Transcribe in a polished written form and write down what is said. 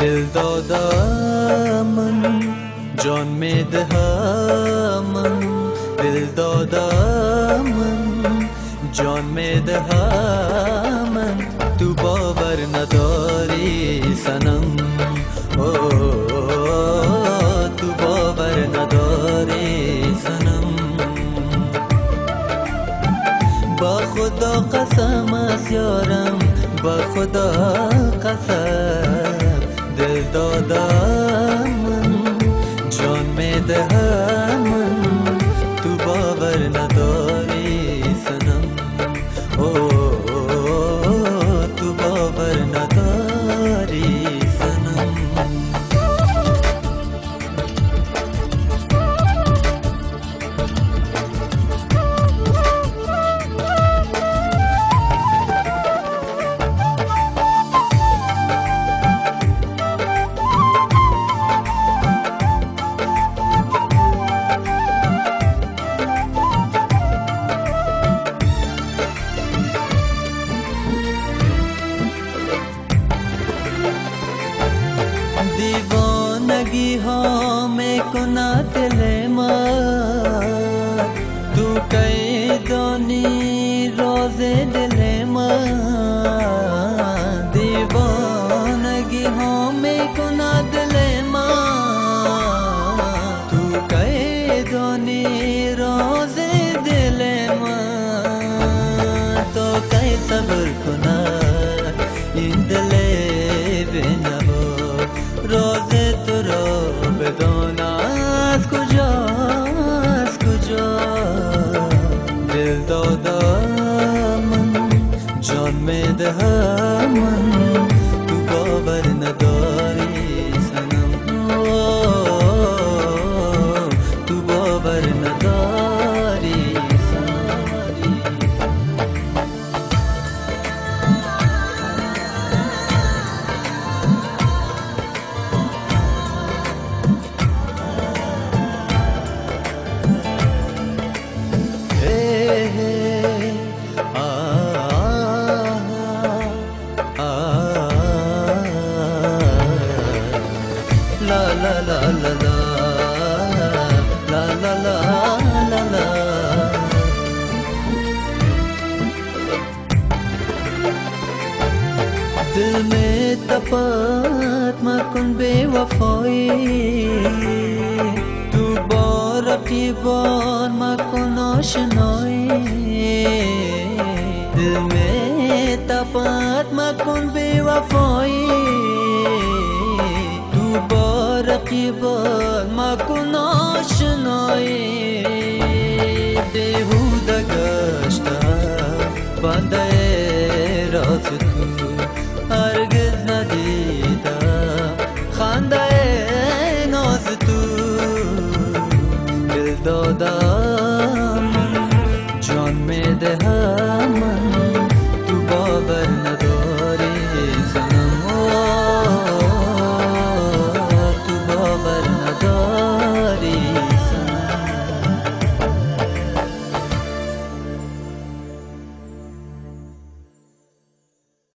دل دادم من، جان میدهم من، دل دادم من، جان میدهم من. تو باور نداری صنم، تو باور نداری صنم. با خدا قسم است یارم، با خدا قسم، دل دادم من، جان میدهم من. تو باور نداری صنم، تو باور نداری صنم. دیوانگی ها میکنه دل من، تو کی دانی راز دل من. دیوانگی ها میکنه دل من، تو کی دانی راز دل من. تو کی صبر کنه این دل بنوا، راز تو را بدان از کجا، از کجا. دل دادم من، جان میدهم من، تو باور نداری صنم، تو باور نداری صنم. La la la la la, la la la la la. दिल में तपात मकन बेवफाई, तू बारकीबान मकन आशनाई. दिल में तपात मकन बेवफाई, رقیبان مکن آشنایی. بیهوده گشتم بنده